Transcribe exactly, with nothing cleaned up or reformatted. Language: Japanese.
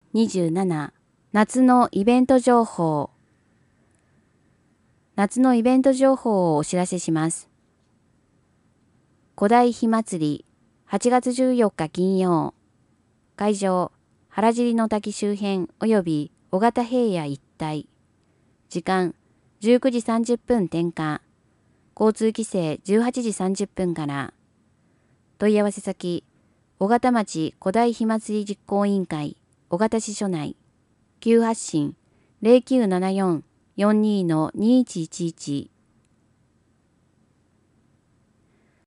にじゅうなな、夏のイベント情報。夏のイベント情報をお知らせします。古代火祭り、はちがつじゅうよっか金曜。会場、原尻の滝周辺及び小形平野一帯。時間、じゅうくじさんじゅっぷん点火。交通規制じゅうはちじさんじゅっぷんから。問い合わせ先、小形町古代火祭り実行委員会、小形支所内。急発進 ゼロきゅうななよん よんにー にいちいちいち